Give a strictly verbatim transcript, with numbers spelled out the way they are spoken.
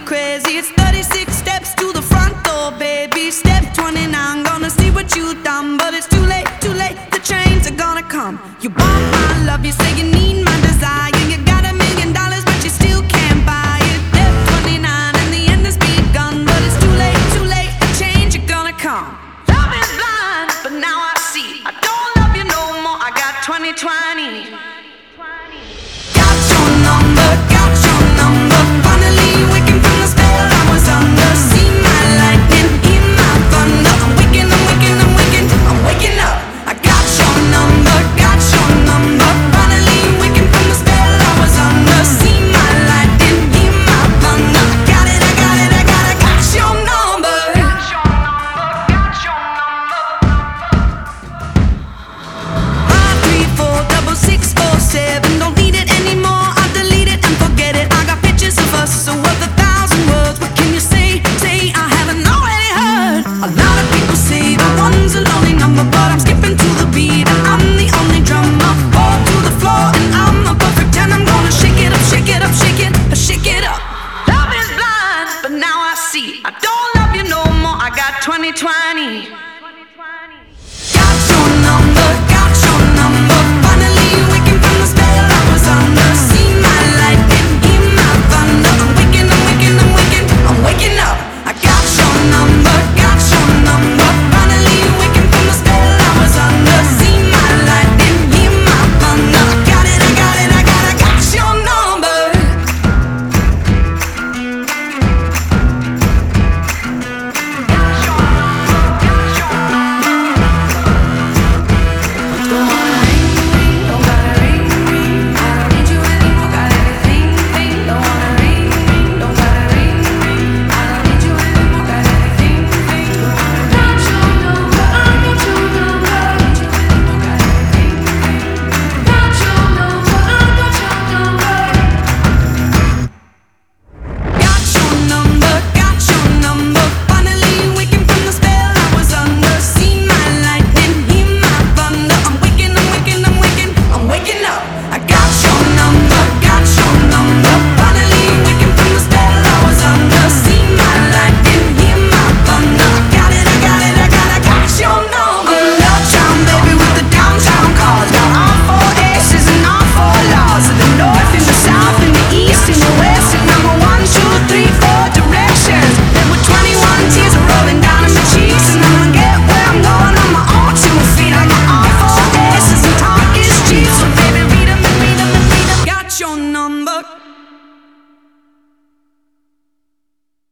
crazy. It's thirty-six steps to the front door, baby. Step twenty-nine, gonna see what you've done. But it's too late, too late, the trains are gonna come. You want my love, you say you need my desire. You got a million dollars, but you still can't buy it. Step twenty-nine, and the end has begun. But it's too late, too late, the change are gonna come. Love is blind, but now I see. I don't love you no more, I got twenty twenty.